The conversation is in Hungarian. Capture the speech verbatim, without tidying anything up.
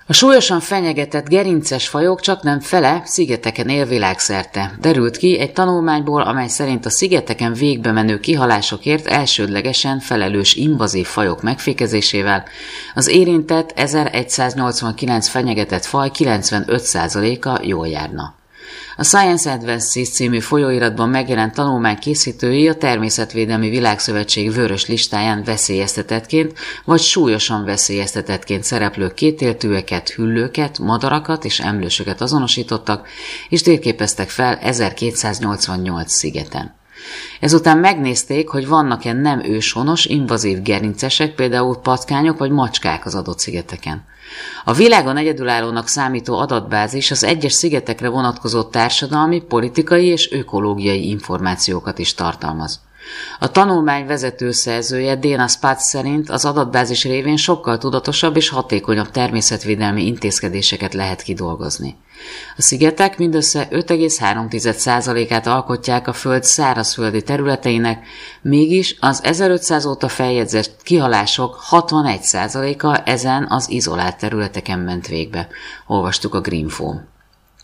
A súlyosan fenyegetett gerinces fajok csaknem fele szigeteken él világszerte. Derült ki egy tanulmányból, amely szerint a szigeteken végbe menő kihalásokért elsődlegesen felelős invazív fajok megfékezésével az érintett ezeregyszáznyolcvankilenc fenyegetett faj kilencvenöt százaléka jól járna. A Science Advances című folyóiratban megjelent tanulmány készítői a Természetvédelmi Világszövetség vörös listáján veszélyeztetettként vagy súlyosan veszélyeztetettként szereplő kétéltűeket, hüllőket, madarakat és emlősöket azonosítottak, és térképeztek fel ezerkétszáznyolcvannyolc szigeten. Ezután megnézték, hogy vannak-e nem őshonos, invazív gerincesek, például patkányok vagy macskák az adott szigeteken. A világon egyedülállónak számító adatbázis az egyes szigetekre vonatkozó társadalmi, politikai és ökológiai információkat is tartalmaz. A tanulmány vezető szerzője Dana Spatz szerint az adatbázis révén sokkal tudatosabb és hatékonyabb természetvédelmi intézkedéseket lehet kidolgozni. A szigetek mindössze öt egész három százalékát alkotják a Föld szárazföldi területeinek, mégis az ezerötszáz óta feljegyzett kihalások hatvanegy százaléka ezen az izolált területeken ment végbe. Olvastuk a Greenfo-n.